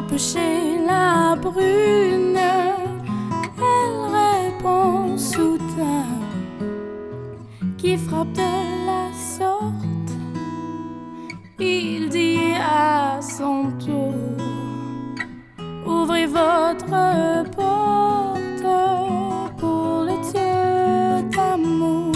Chez la brune, elle répond soudain, qui frappe de la sorte. Il dit à son tour: ouvrez votre porte pour les dieux d'amour.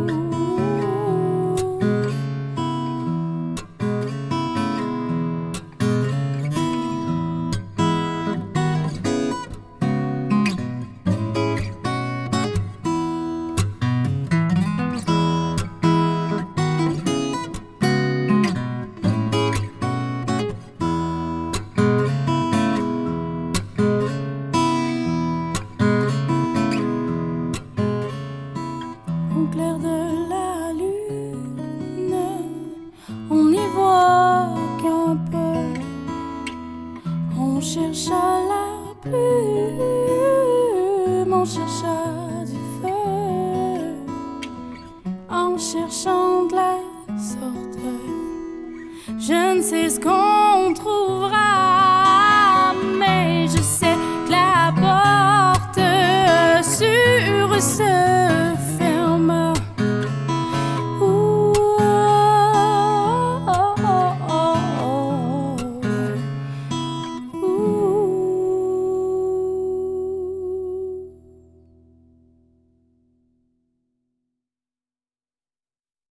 Au clair de la lune, on n'y voit qu'un peu. On chercha la plume, on chercha du feu. En cherchant de la sorte, je ne sais ce qu'on trouvera.